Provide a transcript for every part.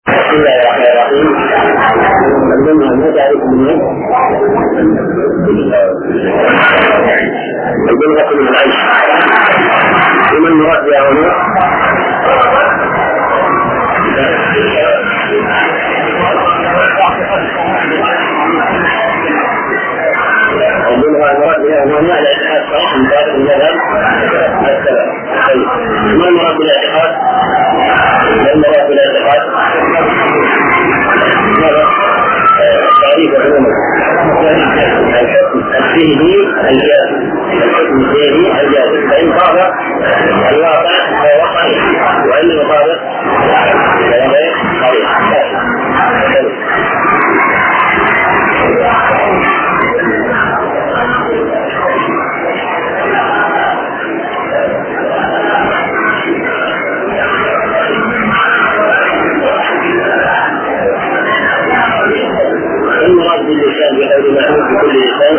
بسم الله الرحمن الرحيم. عندما ما تعرف منه البلغة من العيش ومن مراد يا هنا البلغة المراد بها هنا الاعتقاد صحيح من ذلك المذهب السلف. ما المراد بالاعتقاد؟ ما المراد بالاعتقاد؟ تعريف عموما الحكم الذهني الجازم، الحكم الذهني الجازم، فإن طابق الواقع فهو صحيح، وإن يطابق فهو صحيح. المراد باللسان بقول معروف بكل لسان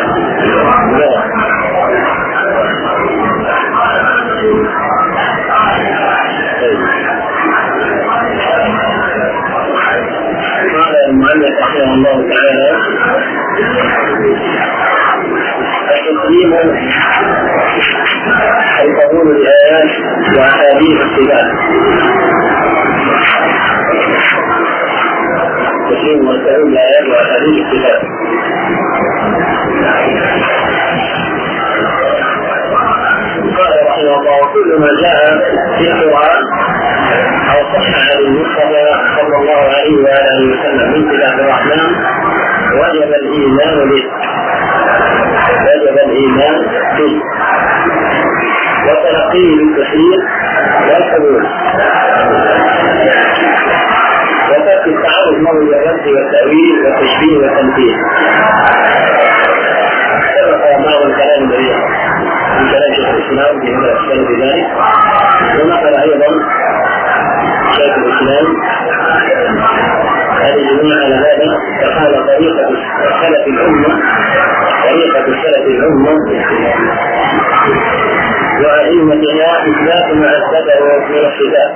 قال المؤلف رحمه الله تعالى: التسليم القبول للآيات وأحاديث الصفات. تسليم والقبول للآيات وأحاديث الصفات. قال رحمه الله: كل ما جاء في القرآن أو صح عن المصطفى صلى الله عليه وآله وسلم من صفات الرحمن وجب الإيمان به، وتلقيه بالتسليم والقبول، وترك التعرض له للرد والتأويل والتشبيه والتمثيل. سبق بعض الكلام بريء من كلام شيخ الإسلام في هذا السنة بذلك، ونقل أيضا شيخ الإسلام هذه الجميع على هذا، فقال طريقة سلف الأمة وأئمتها إثبات ما أثبته من الصفات،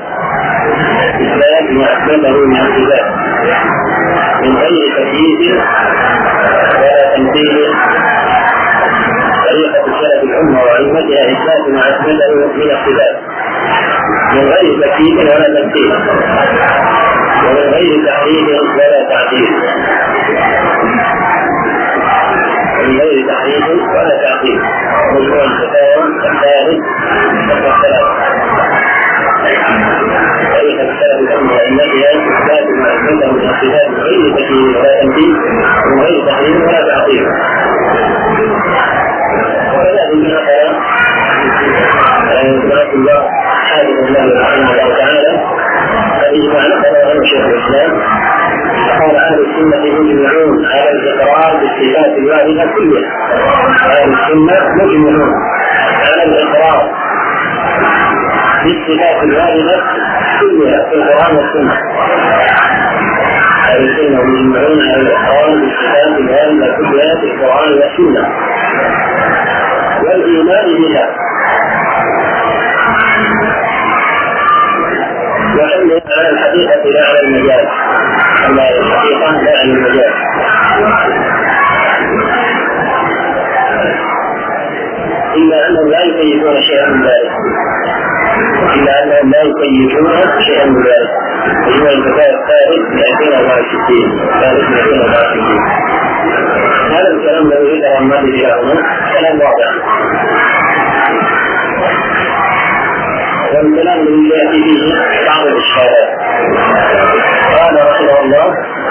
من غير تكييف ولا تمثيل. طريقة سلف الأمة وأئمتها إثبات ما أثبته من الصفات من غير تكييف ولا تمثيل، ومن غير تحريف ولا تعطيل. مشروع الفتاوى الثالث والثلاث. طريقة سلف الأمة وأئمتها إثبات ما أثبته من الصفات من غير تكييف ولا تمثيل، ومن غير تحريف ولا تعطيل. وكذلك نقل الله حافظ الله رحمه الله تعالى فإجماع نقل عنه شيخ الإسلام قال: أهل السنة مجمعون على الإقرار بالصفات الواردة كلها. أهل السنة مجمعون على الإقرار بالصفات الواردة كلها في القرآن والسنة. أهل السنة مجمعون على الإقرار بالصفات الواردة كلها في القرآن والسنة والإيمان بها، وحمل على الحقيقة لا على المجاز، أما الحقيقة لا على المجاز. إلا أنهم لا يكيفون شيئا من ذلك، وهو الكتاب الثالث 264. هذا الكلام الذي ذكر المؤلف هنا كلام واضح، والكلام الذي يأتي فيه بعض الإشكالات. قال رحمه الله: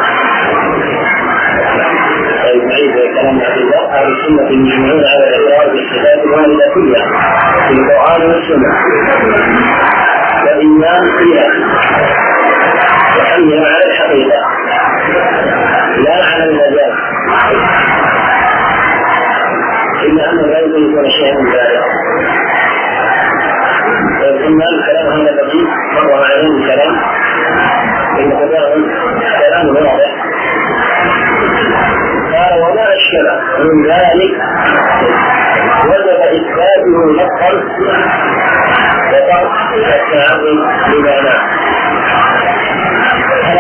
نعيد كلام العقيدة. أهل السنة مجمعون على الإقرار بالصفات الواردة كلها في القرآن والسنة والإيمان بها، وحملها على الحقيقة لا على المجاز، إلا أنه لا يكون شيئا من ذلك. ثم الكلام هذا الذي مر عليه الكلام كلام واضح. قال: وما أشكل من ذلك وجب إثباته نصا وترك التعرض لمعناه.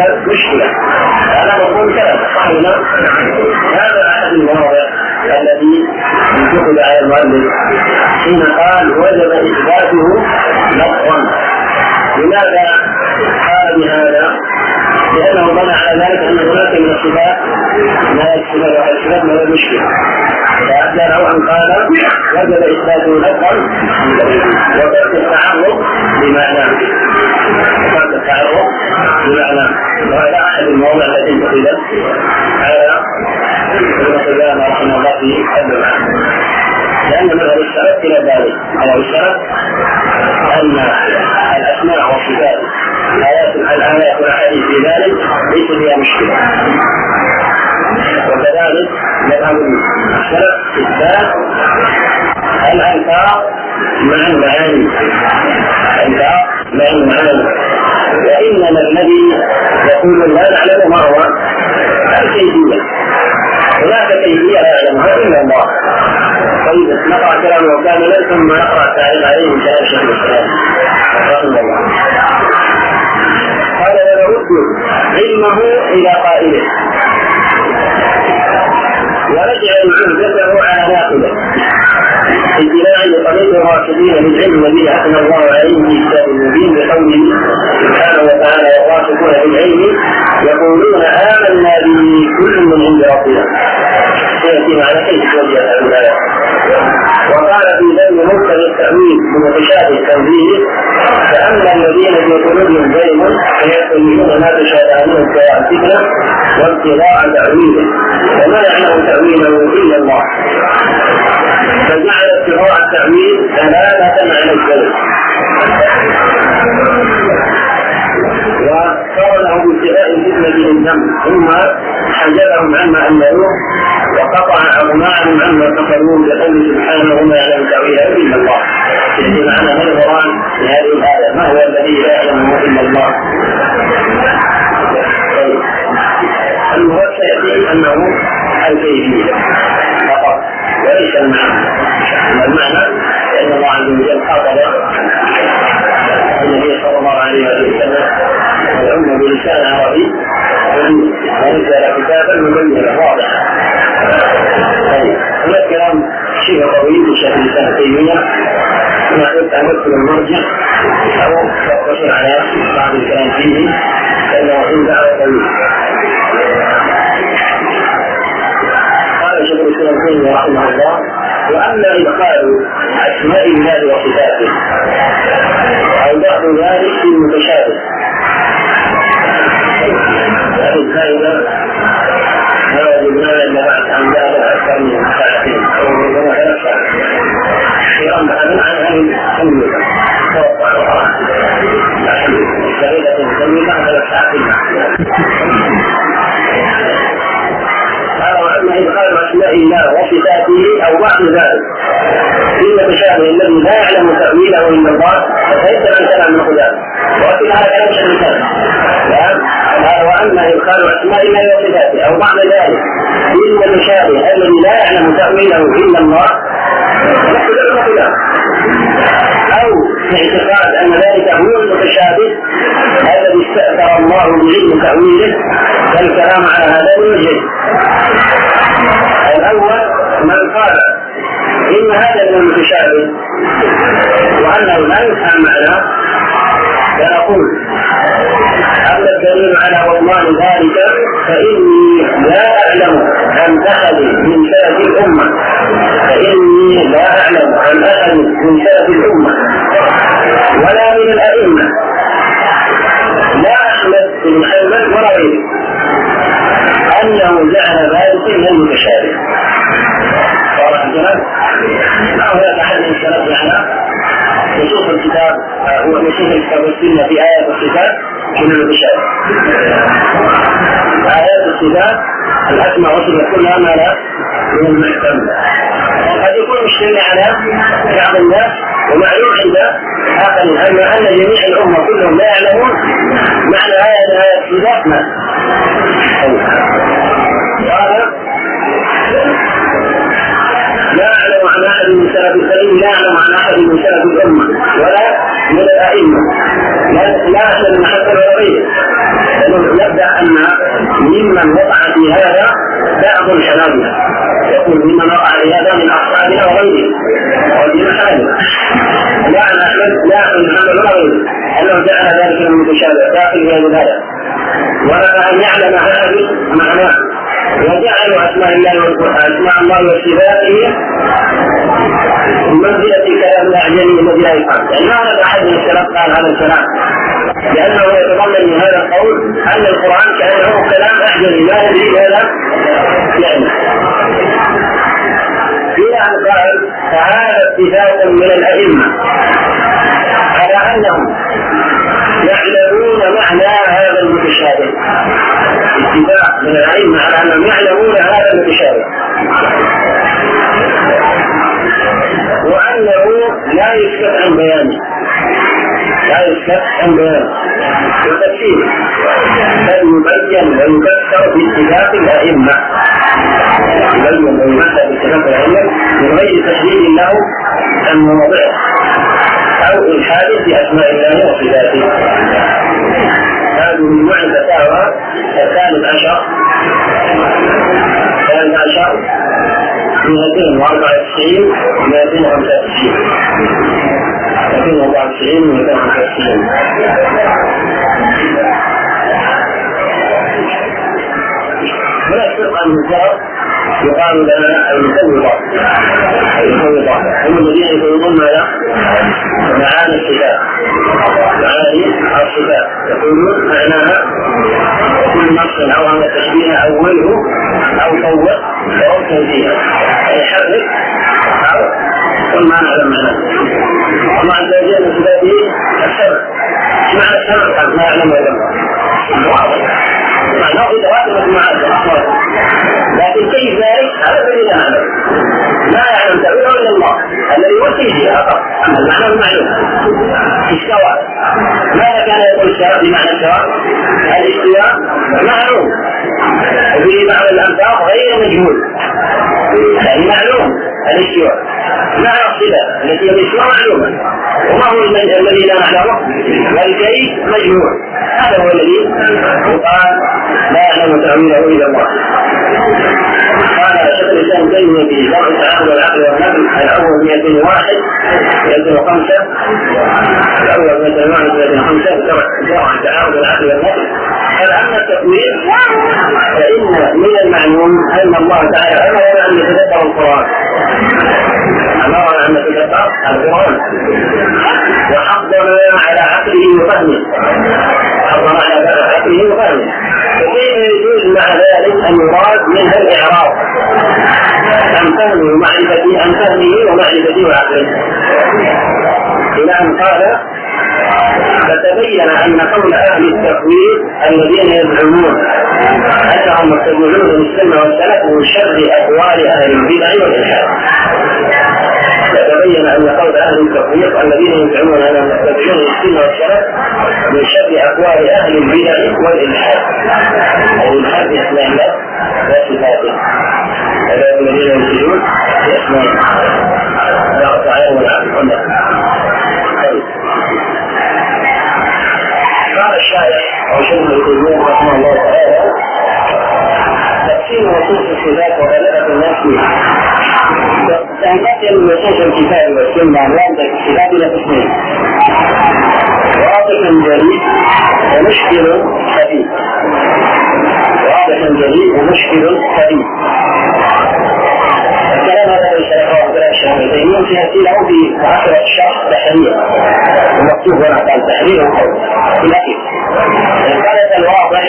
فيها مشكلة. أنا بقول كذا صحيح. هذا أحد المواضع الذي انتقد على المؤلف حين قال وجب إثباته لفظا. لماذا قال بهذا؟ لأنه بنى على ذلك أن هناك من الصفات ما يكسبه والصفات ما المشكلة، فأبدأ نوعا قال وجب إثباته لفظا وترك التعرض بمعناه، وهذا أحد المواضع التي انتقدت على ابن قدامة رحمه الله في الدعاء، لأن مذهب السلف إلى ذلك أو السلف أن الأسماء والصفات الآيات والأحاديث في ذلك ليس فيها مشكلة. وكذلك مذهب السلف إثبات الألفاظ مع المعاني، وإنما الذي يقول لا نعلم ما هو الكيفية، هناك كيفية لا يعلمها إلا الله. طيب نقرأ كلامه كاملا ثم نقرأ التعليق عليه من كلام شيخ الإسلام رحمه الله. قال ونرد علمه إلى قائله ونجعل عهدته على ناقله اتباعا لطريق الراشدين بالعلم الذي أثنى الله عليه في كتاب المبين بقوله سبحانه وتعالى والراشدون بالعلم يقولون آمنا به كل من عند ربنا. سيأتي معنا كيف توجه الآية. وقال في ذم مبتدأ التأويل بمتشابه التنزيل فأما الذين في قلوبهم زيغ فيتبعون ما تشابه منه ابتغاء الفتنة وابتغاء تأويله وما يعلم تأويله إلا الله، فجعل ابتغاء التأويل دلالة على الزيغ وقرنه بابتغاء الفتنة بالذنب ثم حجبهم عما أنزلوه وقطع أغناءهم عما كفروا بقوله سبحانه وما يعلم تأويله إلا الله. يأتي معنا من القرآن في هذه الآية ما هو الذي لا يعلمه إلا الله. المراد سيأتي أنه الكيفية فقط وليس المعنى. لأن الله عز وجل خاطب النبي صلى الله عليه وسلم والأمة بلسان عربي ونزل كتابا مبينا واضحا. هذا الكلام شيء طويل لشيخ الإسلام ابن تيمية، ما قلت أمثل المرجع أو تقتصر على بعض الكلام فيه لأنه عنده طويل. قال شيخ الإسلام ابن تيمية رحمه الله وأما إدخال أسماء الله وصفاته أو بعض ذلك في المتشابه الفائدة لا يجبنا إلا بعد أن جاء أكثر من ساعتين أو ربما 3 ساعات في أمر عن التنمية توقع القرآن سبيلة التنمية 3 ساعتين. وأما إدخال أسماء الله وصفاته أو بعض ذلك في المتشابه الذي لا يعلم تأويله إلا الله فليس من كلام الخلاف وأكد على كلام شيخ الإسلام. وأما إدخال أسماء الله وصفاته أو بعض ذلك في المتشابه الذي لا يعلم تأويله إلا الله فليس من الخلاف أو اعتقاد أن ذلك هو المتشابه الذي استأثر الله بعلم تأويله فالكلام على هذا الوجه. الأول من قال إن هذا المتشابه وأنه لا يفهم معناه فنقول أما الدليل على بطلان ذلك فإني لا أعلم عن أحد من سلف الأمة ولا من الأئمة لا أحمد بن حنبل ولا غيره أنه جعل ذلك من المتشابه. واضح الكلام؟ لا هناك أحد من السلف يعني نصوص الكتاب هو نصوص الكتاب والسنة في آيات الصفات من المتشابه. آيات الصفات الأسماء والصفات كلها ما لا من المحتمل. قد يكون مشتمل على بعض الناس ومعلوم عند آخرين أن جميع الأمة كلهم لا يعلمون معنى آيات الصفات ما. قال لا أعلم عن أحد من سلف السليم لا أعلم عن أحد من سلف الأمة ولا من الأئمة لا أحد من حتى ولا غيره يبدأ أن ممن وقع في هذا بعض الحنابلة، يقول ممن وقع في هذا من أصحابنا وغيره وفي محلنا لا محمد ولا غيره أنه جعل ذلك المتشابه داخل في هذا، ولك أن يعلم هذا معناه وجعلوا أسماء الله وصفاته بمنزلة كلام الأعجمي الذي لا يفهم، يعني ما هذا أحد من السلف قال هذا الكلام، لأنه يتضمن من هذا القول أن القرآن كأنه كلام أعجمي لا ندري ماذا يعني. إلى أن قال فهذا اتفاق من الأئمة على أنهم يعلمون معنى هذا المتشابه، اتفاق من الأئمة على أنهم يعلمون هذا المتشابه، وأنه لا يسكت عن بيانه وتفسيره، بل يبين ويفسر باتفاق الأئمة، من غير تشديد له عن مواضعه أو إلحاد في أسماء الله وصفاته. هذه مجموعة الفتاوى الثالث عشر 294 295 هناك فرقة من الفرق يقال لنا المفوضة، هم الذين يفوضون معاني الصفات، يقولون معناها كل نص أو أن التشبيه أوله أو فوض أو تنزيه أي حرك أو كل ما نعلم معناه. الله عز وجل من صفاته السمع، معنى السمع ما يعلم إلا الله واضح، معناه في تواتر مع لكن كيف ذلك هذا الذي لا نعلم، لا يعلم تأويله إلا الله الذي وصيه فقط، أما المعنى المعلوم استوى. ماذا كان يقول السواء بمعنى السواء؟ الاستواء معلوم، وفي بعض الألفاظ غير مجهول، يعني معلوم الاستواء، معنى الصفة التي الاستواء معلومة، وما هو الذي لا نعلمه؟ والكيف مجهول، هذا هو الذي يقال لا يعلم تأويله إلا الله. قال شيخ الإسلام تيمية في شرح التعامل والعقل والنقل الأول 201 205 الأول 201 205 شرح التعامل والعقل والنقل قال أما التأويل فإن من المعلوم أن الله تعالى أمرنا أن نتدبر القرآن، أمرنا أن نتدبر القرآن وحضرنا على عقله وفهمه، وكيف يجوز مع ذلك أن يراد منها الإعراض عن فهمه ومعرفته وعقله، إلى أن قال فتبين أن قول أهل التفويض الذين يزعمون أنهم متبعون للسنة والسلف من شر أقوال أهل البدع والإلحاد. فتبين أن قول أهل التفويض الذين يزعمون أنهم متبعون للسنة والسلف من شر أقوال أهل البدع والإلحاد، الإلحاد بأسماء الله وصفاته، هذا الذين يزعمون بأسماء الله تعالى والعقل والنقل. قال الشاعر وشيخ الإسلام رحمه الله تعالى تقسيم نصوص الصفات وبلاغة الناس فيها. تنقسم نصوص الكتاب والسنة وعند الصفات إلى قسمين: واضح جليل ومشكل خفيف. الكلام هذا ليس له شهرين في هذه في 10 شهر تحرير المكتوب هنا قال تحرير القول في الأخير. الثالث الواضح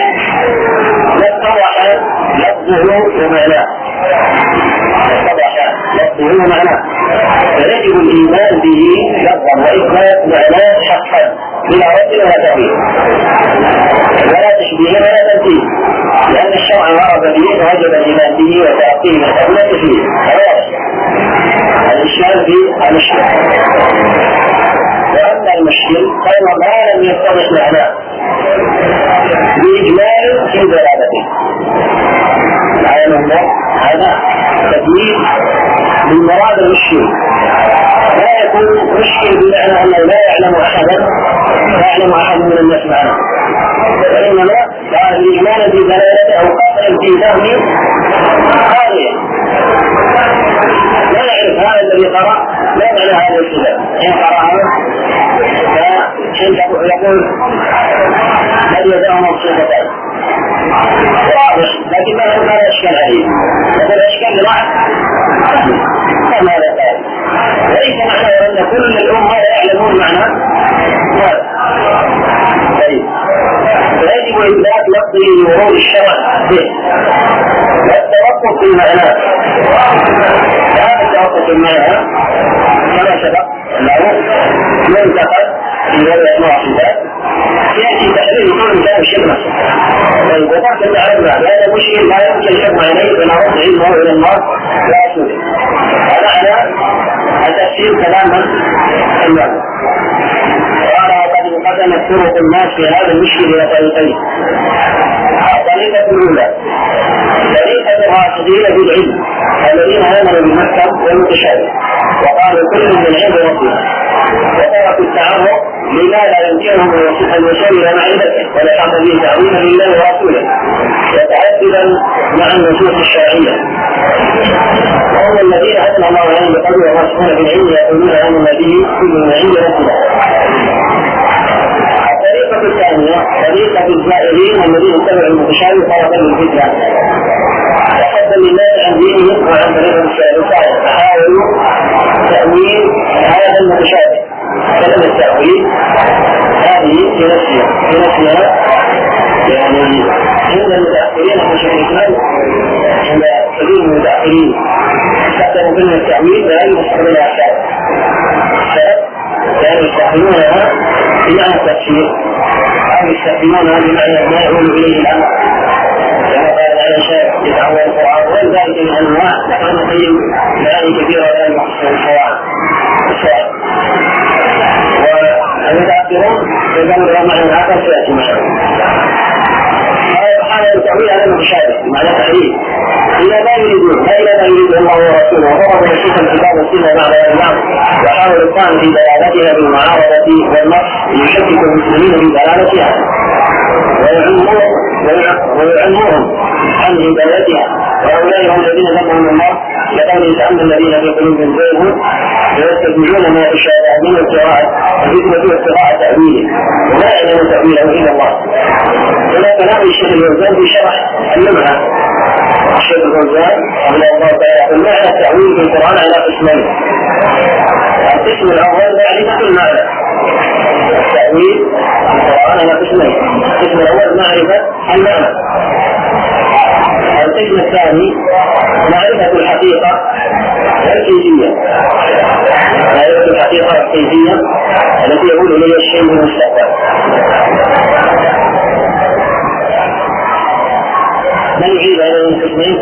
اتضح لفظه ومعناه فيجب الإيمان به لفظا وإثبات معناه شخصا بلا رد ولا تأويل ولا تشبيه ولا تمثيل، لأن الشرع ورد به وجب الإيمان به وتأكيد التأويل فيه. الإشكال في المشكل. وأما المشكل فهو ما لم يتضح معناه بإجمال في دلالته. هذا تدليل بالمراد المشكل لا لا يكون مشكل بمعنى أنه لا يعلم أحد من الناس معنا، وإنما الإيمان بدلالته أو قطع في فهم قاضية لا يعرف هذا الذي قرأ لا معنى هذا الكتاب، إن قرأه يقول هل يدعو مبسوطتين واضح، لكن ما هذا أشكال عليه، هذا الأشكال لا كما هذا قال، وليس معنى أن كل الأمة يعلمون معنى طيب، فيجب إثبات لفظه لورود الشرع به والتوقف في معناه. هذا التوقف في معناه كما سبق له منتقد في هذا النوع يأتي تحليل كل كتاب الشيخ نفسه. وقفت التعرض هذا مشكل لا يمكن الحكم عليه بلا رفع علمه إلى الله لا أسوله. هذا على التفسير كلاما المعنى. وقال قد قدمت طرق الناس في هذا المشكل إلى طريقين. الطريقة الأولى طريقة الراشدين بالعلم الذين آمنوا بالمحكم والمتشابه وقالوا كل من عند ربنا، وتركوا التعرض لما لا يمكنهم أن يوصلوا إلى معرفته ولا يحط به تعظيما لله ورسوله وتعددا مع النصوص الشرعية. وهم الذين أثنى الله عليهم بقوله الراسخون في العلم يقولون آمنا به كل من عند ربنا. الطريقة الثانية طريقة الزائرين الذين اتبعوا المتشابه طلبا للفتنة وحبا لله عن دينهم وعن طريقة الشرعية فحاولوا تأويل هذا المتشابه كلمة التأويل هذه في نفسها يعني عند المتأخرين المشركين عند كثير من المتأخرين استخدموا كلمة التأويل لا يستخدمون الأحكام يعني يستخدمونها بمعنى التفسير أو يستخدمونها بمعنى ما يعود إليه الأمر كما قال على شيء يتعود القرآن وغير ذلك من أنواع نحن نقيم معاني كثيرة لا يحصل الصواب. والمتأخرون يقولون لهم معنى آخر سيأتي معه. هذا التأويل هذا المتشابه معنى تحريف إلى ما يريدون لا إلى ما يريد الله ورسوله، وضربوا نصوص الكتاب والسنة مع الإمام وحاولوا الطعن في دلالتها بالمعارضة والنص ليشكك المسلمين في دلالتها ويعلموهم عن هدايتها. وهؤلاء هم الذين ذمهم الله لقوله تعالى الذين في قلوبهم زيغ ويستكملون ما يشاء من القراءة الحكمة والقراءة تأويله ولا يعلم تأويله إلا الله. هنا كلام الشيخ الفوزان في شرح اللمعة. الشيخ الفوزان رحمه الله تعالى المعنى التأويل في القرآن على قسمين. القسم الأول معرفة المعنى التأويل في القرآن على قسمين. القسم الأول معرفة المعنى. القسم الثاني معرفة الحقيقة والكيفية. معرفة الحقيقة والكيفية التي يقول إليها الشيء من المستقبل. من يعيد هذين القسمين؟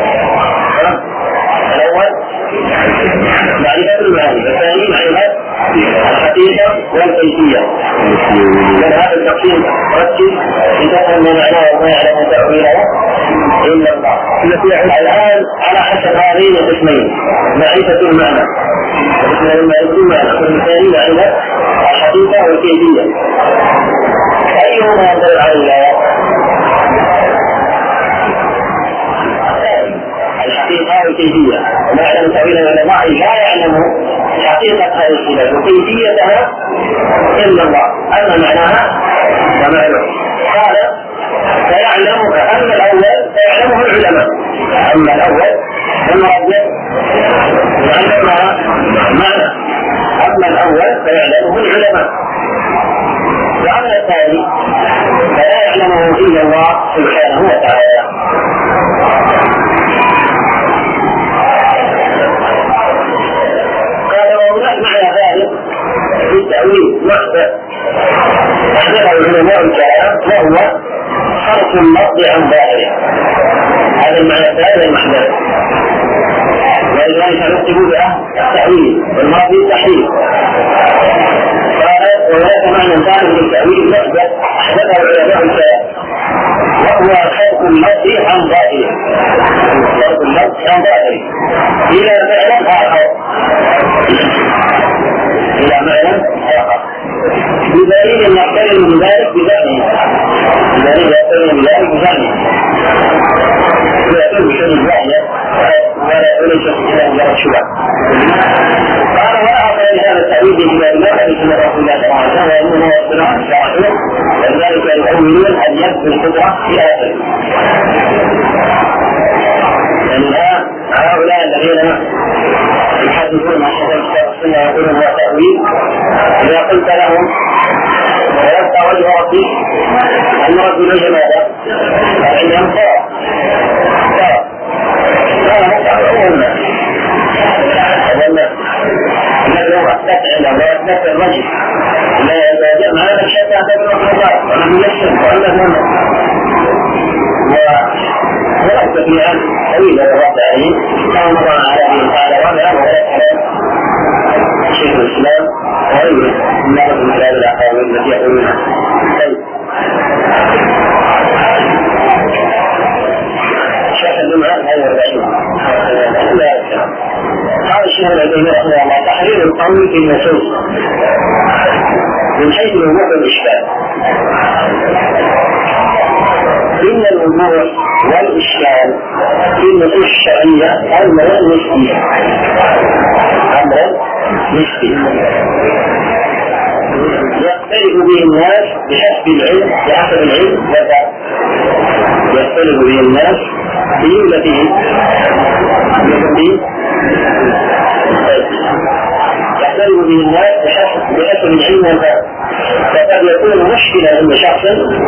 الأول معرفة المعنى، الثاني معرفة الحقيقة والكيفية. من هذا التقسيم ركز لتفهم ما معناه وما يعلم تأويله إلا الله. الآن على حسب هذين القسمين معرفة المعنى والثاني معرفة الحقيقة والكيفية، أيهما يدل على الآية؟ الحقيقة والكيفية. وما يعلم تأويله إلا الله لا يعلم حقيقة هذه الصفات وكيفيتها إلا الله. أما معناها فمعلوم. قال فيعلمها. أما الأول فيعلمه العلماء. أما الأول فمرجع يعلمها معنى. أما الأول فيعلمه العلماء. وأما الثاني فلا يعلمه إلا الله سبحانه وتعالى. معنى ذلك في التأويل وحده أحدثه العلماء الكلام وهو صرف اللفظ عن ظاهره. هذا المعنى الثاني المحدث، ولذلك نكتب به التأويل والماضي التحريف. قال وهناك معنى ثالث للتأويل وحده أحدثه العلماء الكلام وهو صرف اللفظ عن ظاهره. صرف اللفظ عن ظاهره إلى فعل آخر وليس إلا مجرد شبه. قال ولا أصل لهذا التأويل بكتاب الله وسنة رسول الله صلى الله عليه وسلم وأنه هو اصطلاح الشرعي ولذلك يؤولون أن يبدو القدرة إلى آخره. يعني هؤلاء الذين يحدثون عن هذا الكتاب السنة يقولون هو تأويل، إذا قلت لهم ويبقى وجه ربك المرد إليه ماذا؟ فإنهم صار تفعل ويتنفع الرجل لا يتجمع هذا الشيء تبع الخطاب ونحن نشهد وأنه وليس في عام طويل الوقت عليه كما مضى على هذه الحالة وهذا شيخ الإسلام وغيره من هذه الأقاويل التي يقولونها. شيخ الجمعة هذا الرجل قال الشيخ العثيمين رحمه الله تحرير القول في النصوص من حيث الوضوح والإشكال. إن الوضوح والإشكال في النصوص الشرعية أمر نسبي يختلف به الناس بحسب العلم يختلف به الناس بجملته يختلف به الناس بحسب العلم والفهم. فقد يكون مشكلة عند شخص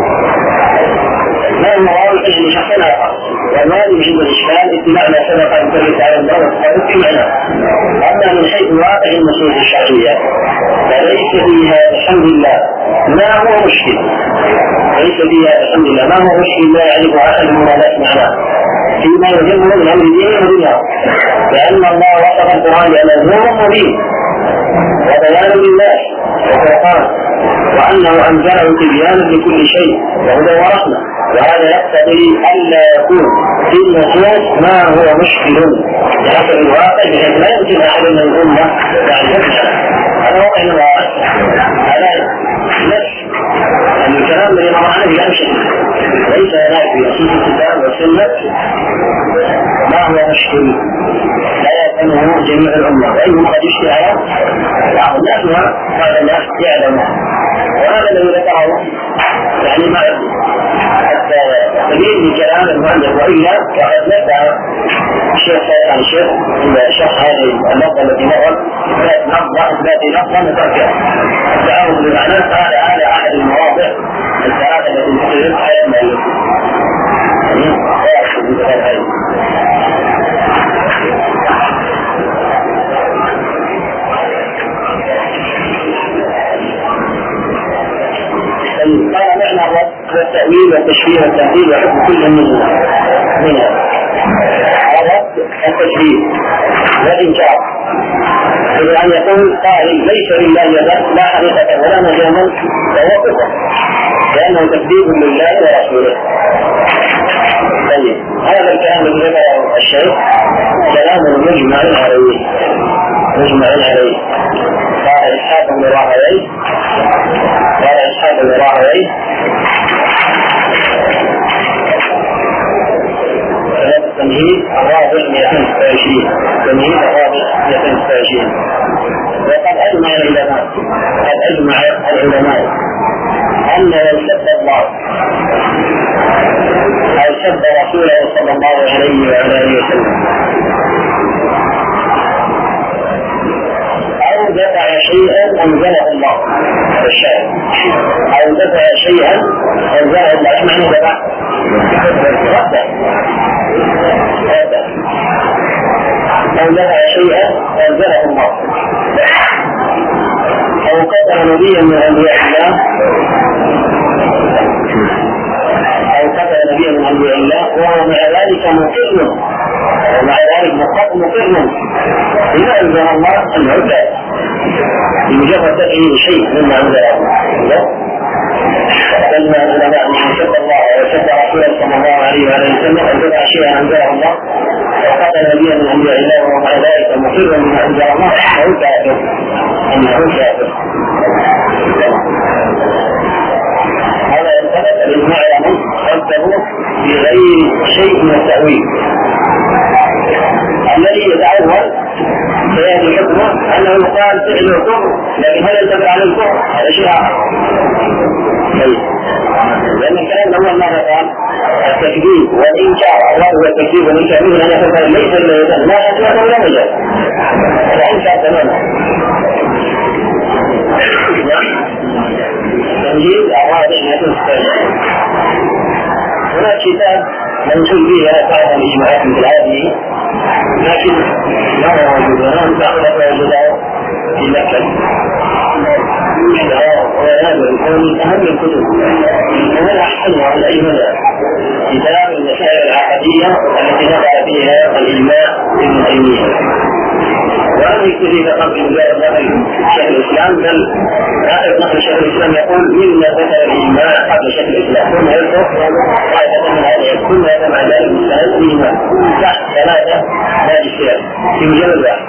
ما هو واضح لشخص آخر، وهذا يجب الإشكال اتباع ما سبق أن تثبت على الله والصادق في معناه. أما من حيث واقع النصوص الشرعية فليس فيها الحمد لله ما هو مشكل، لا يعرف أحد المنادات معناه فيما يهمه من أمر دينه ودنياه، لأن الله وصف القرآن بأنه نور مبين وبيان للناس وفرقان، وأنه أنزله تبيانا لكل شيء وهدى ورحمة، وهذا يقتضي ألا يكون في النصوص ما هو مشكل بحسب الواقع بحيث لا يمكن أحد من الأمة يعرفها. هذا واقع الواقع، هذا نفس الكلام الذي نراه يمشي، ليس هناك في نصوص الكتاب والسنة ما هو مشكل لا يفهمه جميع الأمة، وأيهم قد يشكل على بعض الناس وبعض الناس يعلمه. وهذا الذي ذكره يعني ما حتى تبين لكلام المؤلف، وإلا فقد نبدأ الشيخ عن الشيخ إلى شرح هذه اللفظة التي مرت ذات لفظة متركة التعامل بالمعنى. هذا أحد المواضع الثلاثة التي تحدث حياة المؤلف. قال معنى الرد والتأويل والتشبيه والتهديد وحكم كل منها الرد التشبيه والإنكار، إذا أن يقول قائل ليس لله يد لا حقيقة ولا مجانا فهو كفر لأنه تكذيب لله ورسوله. طيب هذا الكلام الذي ذكره الشيخ كلام مجمع عليه قال إسحاق بن راهويه تمهيد الرابع 220 وقد أجمع العلماء أن لو سب الله أو سب رسوله صلى الله عليه وعلى آله وسلم أو دفع شيئا أنزله الله الشارع أو دفع شيئا أنزله الله معنى دفع أو دفع شيئا أنزله الله أو قتل نبيا من أنبياء الله وهو مع ذلك مقر بما أنزل الله العباد بمجرد تفعيل شيء مما أنزله الله. لما أنزل من شد الله وشد رسوله صلى الله عليه وسلم أن دفع شيئا أنزله الله وقتل نبيا من أنبياء الله وهو مع ذلك مقر بما أنزل الله أنه كافر. هذا يثبت الإجماع عنه رده بغير شيء من التأويل الذي يتعود سيأتي حكمه أنه يقال فعل الكفر، لكن هل ينتبه على الكفر؟ هذا شيء آخر. لأن الكلام هو ماذا قال؟ التكذيب والإنكار. الله هو التكذيب والإنكار من أن يفكر ليس إلا لا حقيقة ولا مجال، فإنكار تماما. تنجيل أعراض هناك كتاب منشور فيه أثار الإجماعات مثل هذه، لكن لا موجود الآن، فأغلب وجوده في مكة. وهذا يكون من أهم الكتب ومن أحسنها على أي مدى كتاب المسائل العقدية التي نقل فيها الإجماع ابن تيمية. ولم يكتفي فقط بمجرد نقل شيخ الإسلام، بل آخر نقل شيخ الإسلام يقول مما ذكر الإجماع قبل شيخ الإسلام، ثم يذكر قاعدة من هذه، ثم يتبع ذلك المسائل الإجماع تحت 3 ماجستير في مجلد واحد.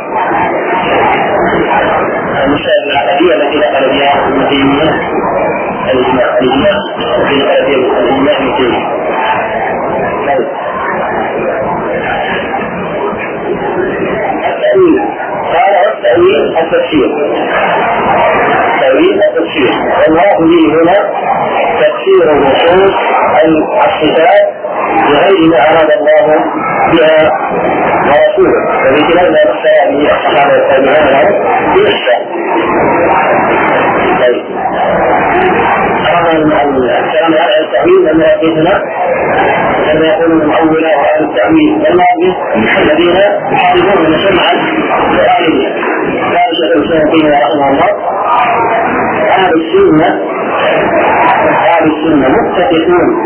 المسائل العقدية التي نقل بها ابن تيمية الإجماع التي نقل بها الإجماع ابن تيمية. قال والتأويل التفسير. تأويل التفسير والله به هنا تفسير النصوص الصفات بغير ما أراد الله بها ورسوله، وبخلاف ما فسر به الصحابة والتابعين له بإحسان. الكلام على التأويل لما يأتينا كما يقول المؤولة وأهل التأويل الذين يحاربون من سمعا وآلية. قال شيخ الإسلام فيما رحمه الله أهل السنة متفقون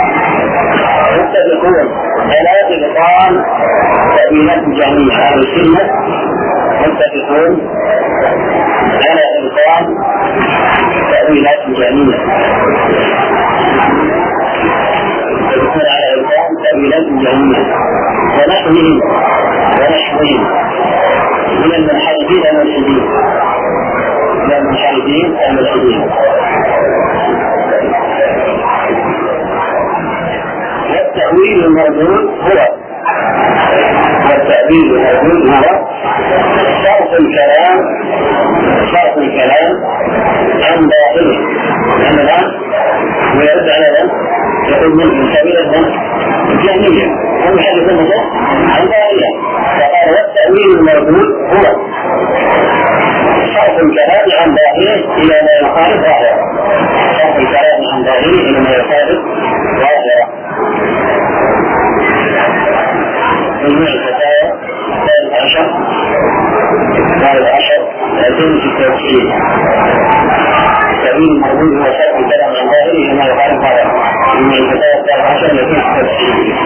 على إبطال تأويلات الجهمية. أهل السنة متفقون على إبطال تأويلات الجهمية، يكون على إبطال تأويلات الجهمية ونحوهم من المنحرفين الملحدين. والتأويل المردود هو صرف الكلام عن باطله، لأن الآن ويرد على ذلك يقول من سبيل الجهمية هم يحدثون عن باطله، فقال والتأويل المردود هو صرف الكلام عن باطله إلى ما يخالف ظاهره. صرف الكلام عن باطله إلى ما يخالف ظاهره. مجموع الفتاوى 13 لازم في التوحيد. التأويل المردود هو صرف الكلام عن ظاهره إلى ما يخالف ظاهره. مجموع الفتاوى 13 لازم في التوحيد.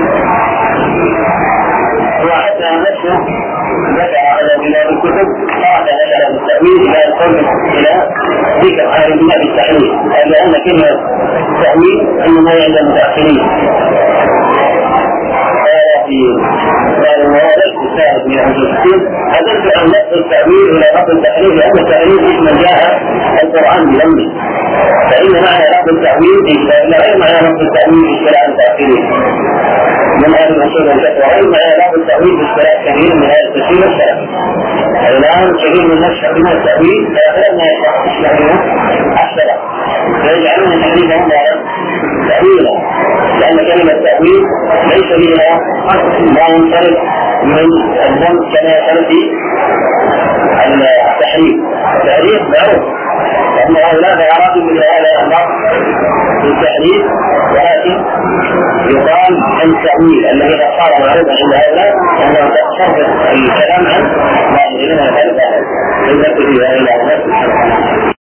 وحتى نفسه ذكر على بلاد الكتب قاعد نسأل التأويل إلى القول إلى ذكر على بلاد التحليل، لأن كلمة التأويل إنما عند المتأخرين. قال الموارد الثالث من الجزئين أدلت عن نفس التأويل إلى لفظ التحليل، لأن التأويل اسم جاء القرآن بلمه، فإن معنى لفظ التأويل لا غير معنى لفظ التأويل باصطلاح المتأخرين من أهل الأصول والفتوى، غير معنى لفظ التأويل باصطلاح كثير من أهل التفسير والسلف. الآن كثير من الناس يستخدمون التأويل فيعتبرون يستخدمون السلف فيجعلون تحريفهم تأويلا، لأن كلمة تأويل ليس بها ما ينصرف من الذنب كما ينصرف في التحريف معروف، لأن هؤلاء أرادوا من هذا النص بالتحريف، ولكن يقال عن التأويل الذي صار معروفا عند هؤلاء أنه تصرف الكلام عن ما يريدون هذا الباب.